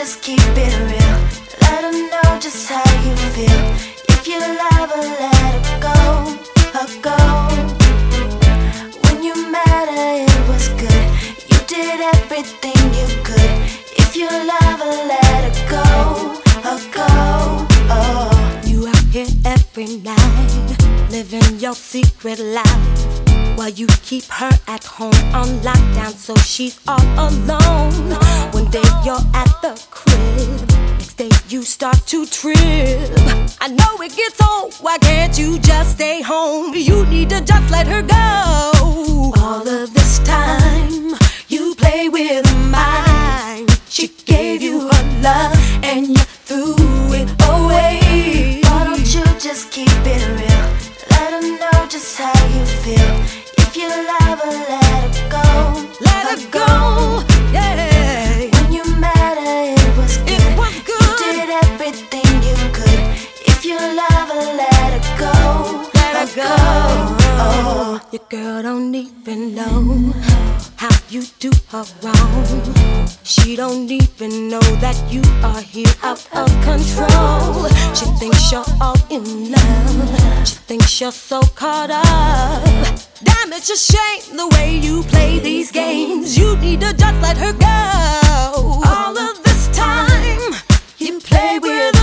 just keep it real. Let her know just how you feel. If you love her, let her go, her go. When you met her, it was good. You did everything you could. If you love her, let her go, her go. Oh. You out here every night, living your secret life, while you keep her at home on lockdown, so she's all alone. One day you're at the crib, next day you start to trip. I know it gets old, why can't you just stay home? You need to just let her go. All of this time you play with her mind. She gave you her love and you threw it away. Why don't you just keep it real? Let her know just how you feel. If you love her, let her go, Let her go, yeah. When you met her, it was good. It was good. You did everything you could. If you love her, let her go, Let her go. Oh. Your girl don't even know how you do her wrong. She don't even know that you are here out of control. She thinks you're all in love. She thinks you're so caught up. Damn, it's a shame the way you play these games. You need to just let her go. All of this time you play with